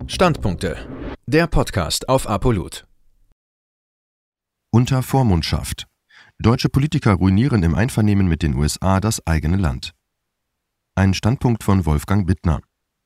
Standpunkte. Der Podcast auf ApoLoot. Unter Vormundschaft. Deutsche Politiker ruinieren im Einvernehmen mit den USA das eigene Land. Ein Standpunkt von Wolfgang Bittner.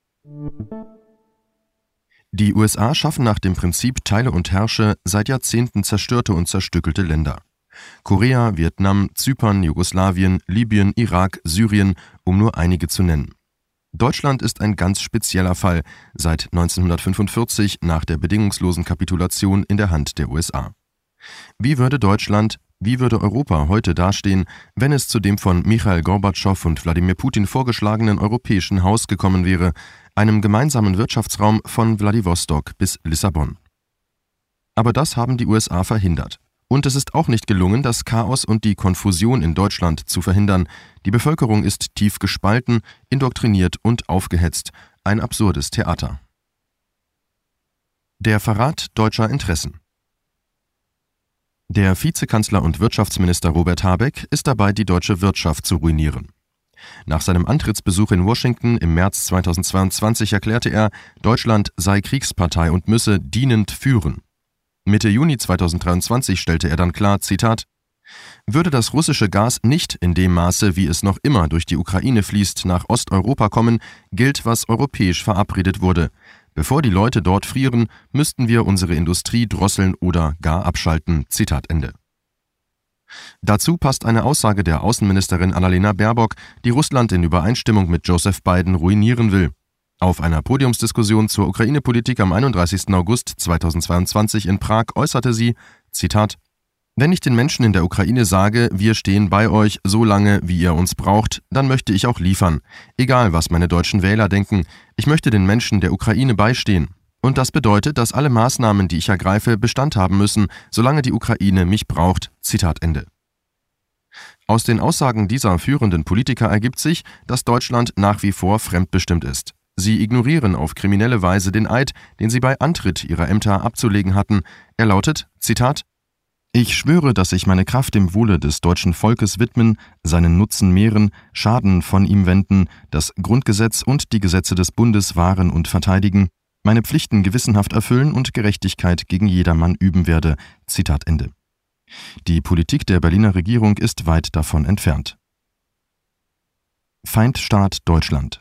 Die USA schaffen nach dem Prinzip Teile und Herrsche seit Jahrzehnten zerstörte und zerstückelte Länder. Korea, Vietnam, Zypern, Jugoslawien, Libyen, Irak, Syrien, um nur einige zu nennen. Deutschland ist ein ganz spezieller Fall seit 1945 nach der bedingungslosen Kapitulation in der Hand der USA. Wie würde Deutschland, wie würde Europa heute dastehen, wenn es zu dem von Michail Gorbatschow und Wladimir Putin vorgeschlagenen europäischen Haus gekommen wäre, einem gemeinsamen Wirtschaftsraum von Wladiwostok bis Lissabon? Aber das haben die USA verhindert. Und es ist auch nicht gelungen, das Chaos und die Konfusion in Deutschland zu verhindern. Die Bevölkerung ist tief gespalten, indoktriniert und aufgehetzt. Ein absurdes Theater. Der Verrat deutscher Interessen. Der Vizekanzler und Wirtschaftsminister Robert Habeck ist dabei, die deutsche Wirtschaft zu ruinieren. Nach seinem Antrittsbesuch in Washington im März 2022 erklärte er, Deutschland sei Kriegspartei und müsse dienend führen. Mitte Juni 2023 stellte er dann klar, Zitat, würde das russische Gas nicht in dem Maße, wie es noch immer durch die Ukraine fließt, nach Osteuropa kommen, gilt, was europäisch verabredet wurde. Bevor die Leute dort frieren, müssten wir unsere Industrie drosseln oder gar abschalten. Zitat Ende. Dazu passt eine Aussage der Außenministerin Annalena Baerbock, die Russland in Übereinstimmung mit Joseph Biden ruinieren will. Auf einer Podiumsdiskussion zur Ukraine-Politik am 31. August 2022 in Prag äußerte sie, Zitat, wenn ich den Menschen in der Ukraine sage, wir stehen bei euch so lange, wie ihr uns braucht, dann möchte ich auch liefern. Egal, was meine deutschen Wähler denken, ich möchte den Menschen der Ukraine beistehen. Und das bedeutet, dass alle Maßnahmen, die ich ergreife, Bestand haben müssen, solange die Ukraine mich braucht. Zitat Ende. Aus den Aussagen dieser führenden Politiker ergibt sich, dass Deutschland nach wie vor fremdbestimmt ist. Sie ignorieren auf kriminelle Weise den Eid, den sie bei Antritt ihrer Ämter abzulegen hatten. Er lautet, Zitat, ich schwöre, dass ich meine Kraft dem Wohle des deutschen Volkes widmen, seinen Nutzen mehren, Schaden von ihm wenden, das Grundgesetz und die Gesetze des Bundes wahren und verteidigen, meine Pflichten gewissenhaft erfüllen und Gerechtigkeit gegen jedermann üben werde. Zitat Ende. Die Politik der Berliner Regierung ist weit davon entfernt. Feindstaat Deutschland.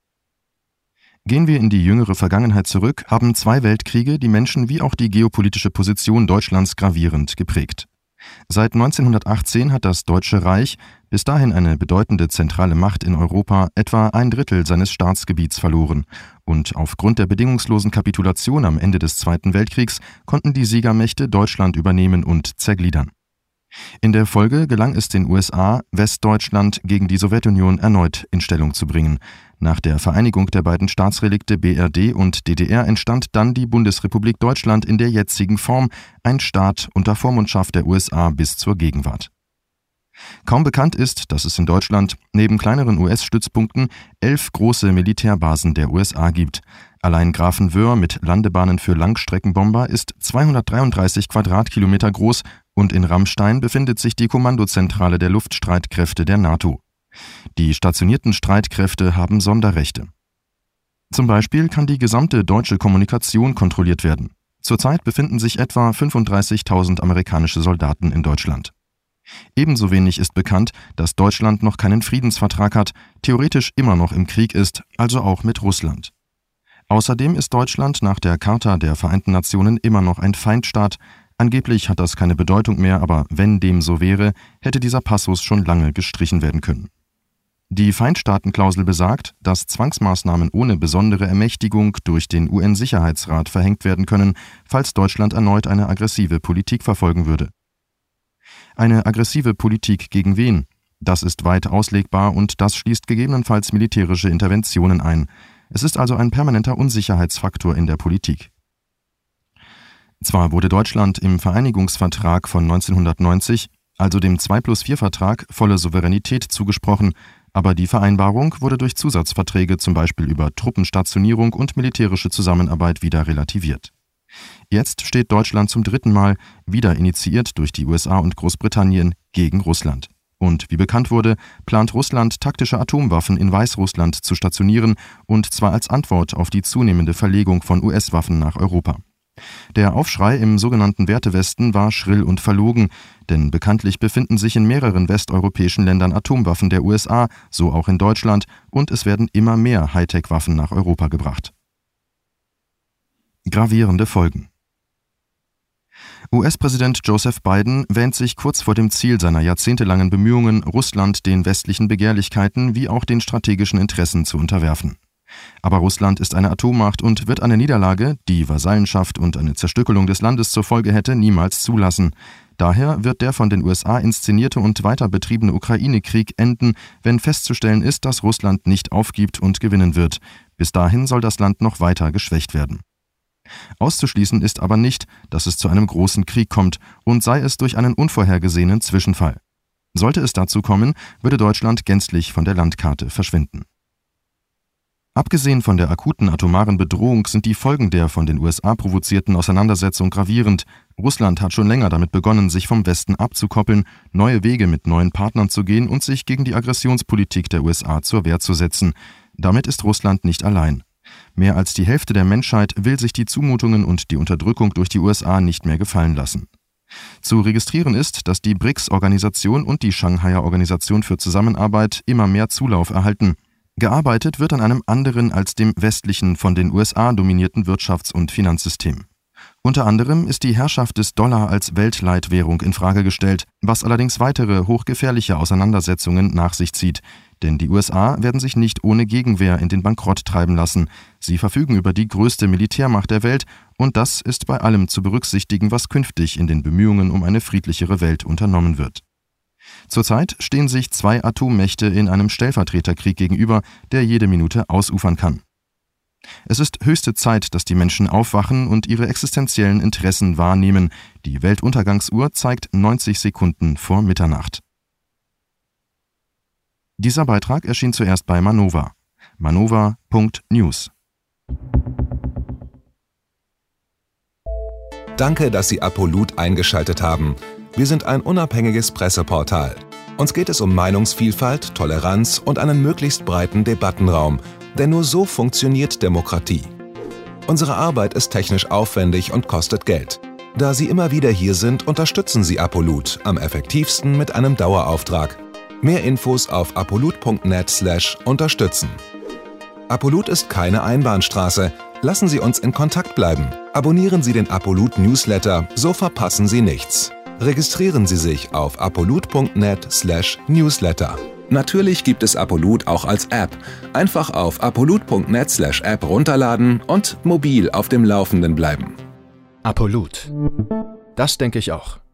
Gehen wir in die jüngere Vergangenheit zurück, haben 2 Weltkriege die Menschen wie auch die geopolitische Position Deutschlands gravierend geprägt. Seit 1918 hat das Deutsche Reich, bis dahin eine bedeutende zentrale Macht in Europa, etwa 1/3 seines Staatsgebiets verloren. Und aufgrund der bedingungslosen Kapitulation am Ende des Zweiten Weltkriegs konnten die Siegermächte Deutschland übernehmen und zergliedern. In der Folge gelang es den USA, Westdeutschland gegen die Sowjetunion erneut in Stellung zu bringen. Nach der Vereinigung der beiden Staatsrelikte BRD und DDR entstand dann die Bundesrepublik Deutschland in der jetzigen Form, ein Staat unter Vormundschaft der USA bis zur Gegenwart. Kaum bekannt ist, dass es in Deutschland neben kleineren US-Stützpunkten 11 große Militärbasen der USA gibt. Allein Grafenwöhr mit Landebahnen für Langstreckenbomber ist 233 Quadratkilometer groß und in Ramstein befindet sich die Kommandozentrale der Luftstreitkräfte der NATO. Die stationierten Streitkräfte haben Sonderrechte. Zum Beispiel kann die gesamte deutsche Kommunikation kontrolliert werden. Zurzeit befinden sich etwa 35.000 amerikanische Soldaten in Deutschland. Ebenso wenig ist bekannt, dass Deutschland noch keinen Friedensvertrag hat, theoretisch immer noch im Krieg ist, also auch mit Russland. Außerdem ist Deutschland nach der Charta der Vereinten Nationen immer noch ein Feindstaat. Angeblich hat das keine Bedeutung mehr, aber wenn dem so wäre, hätte dieser Passus schon lange gestrichen werden können. Die Feindstaatenklausel besagt, dass Zwangsmaßnahmen ohne besondere Ermächtigung durch den UN-Sicherheitsrat verhängt werden können, falls Deutschland erneut eine aggressive Politik verfolgen würde. Eine aggressive Politik gegen wen? Das ist weit auslegbar und das schließt gegebenenfalls militärische Interventionen ein. Es ist also ein permanenter Unsicherheitsfaktor in der Politik. Zwar wurde Deutschland im Vereinigungsvertrag von 1990, also dem 2+4-Vertrag, volle Souveränität zugesprochen, aber die Vereinbarung wurde durch Zusatzverträge zum Beispiel über Truppenstationierung und militärische Zusammenarbeit wieder relativiert. Jetzt steht Deutschland zum 3. Mal, wieder initiiert durch die USA und Großbritannien, gegen Russland. Und wie bekannt wurde, plant Russland, taktische Atomwaffen in Weißrussland zu stationieren, und zwar als Antwort auf die zunehmende Verlegung von US-Waffen nach Europa. Der Aufschrei im sogenannten Wertewesten war schrill und verlogen, denn bekanntlich befinden sich in mehreren westeuropäischen Ländern Atomwaffen der USA, so auch in Deutschland, und es werden immer mehr Hightech-Waffen nach Europa gebracht. Gravierende Folgen. US-Präsident Joseph Biden wähnt sich kurz vor dem Ziel seiner jahrzehntelangen Bemühungen, Russland den westlichen Begehrlichkeiten wie auch den strategischen Interessen zu unterwerfen. Aber Russland ist eine Atommacht und wird eine Niederlage, die Vasallenschaft und eine Zerstückelung des Landes zur Folge hätte, niemals zulassen. Daher wird der von den USA inszenierte und weiter betriebene Ukraine-Krieg enden, wenn festzustellen ist, dass Russland nicht aufgibt und gewinnen wird. Bis dahin soll das Land noch weiter geschwächt werden. Auszuschließen ist aber nicht, dass es zu einem großen Krieg kommt, und sei es durch einen unvorhergesehenen Zwischenfall. Sollte es dazu kommen, würde Deutschland gänzlich von der Landkarte verschwinden. Abgesehen von der akuten atomaren Bedrohung sind die Folgen der von den USA provozierten Auseinandersetzung gravierend. Russland hat schon länger damit begonnen, sich vom Westen abzukoppeln, neue Wege mit neuen Partnern zu gehen und sich gegen die Aggressionspolitik der USA zur Wehr zu setzen. Damit ist Russland nicht allein. Mehr als die Hälfte der Menschheit will sich die Zumutungen und die Unterdrückung durch die USA nicht mehr gefallen lassen. Zu registrieren ist, dass die BRICS-Organisation und die Shanghaier Organisation für Zusammenarbeit immer mehr Zulauf erhalten. Gearbeitet wird an einem anderen als dem westlichen, von den USA dominierten Wirtschafts- und Finanzsystem. Unter anderem ist die Herrschaft des Dollar als Weltleitwährung in Frage gestellt, was allerdings weitere hochgefährliche Auseinandersetzungen nach sich zieht. Denn die USA werden sich nicht ohne Gegenwehr in den Bankrott treiben lassen. Sie verfügen über die größte Militärmacht der Welt, und das ist bei allem zu berücksichtigen, was künftig in den Bemühungen um eine friedlichere Welt unternommen wird. Zurzeit stehen sich zwei Atommächte in einem Stellvertreterkrieg gegenüber, der jede Minute ausufern kann. Es ist höchste Zeit, dass die Menschen aufwachen und ihre existenziellen Interessen wahrnehmen. Die Weltuntergangsuhr zeigt 90 Sekunden vor Mitternacht. Dieser Beitrag erschien zuerst bei Manova. manova.news. Danke, dass Sie Apolut eingeschaltet haben. Wir sind ein unabhängiges Presseportal. Uns geht es um Meinungsvielfalt, Toleranz und einen möglichst breiten Debattenraum, denn nur so funktioniert Demokratie. Unsere Arbeit ist technisch aufwendig und kostet Geld. Da Sie immer wieder hier sind, unterstützen Sie Apolut am effektivsten mit einem Dauerauftrag. Mehr Infos auf apolut.net/unterstützen. Apolut ist keine Einbahnstraße. Lassen Sie uns in Kontakt bleiben. Abonnieren Sie den Apolut Newsletter, so verpassen Sie nichts. Registrieren Sie sich auf apolut.net/newsletter. Natürlich gibt es Apolut auch als App. Einfach auf apolut.net/app runterladen und mobil auf dem Laufenden bleiben. Apolut. Das denke ich auch.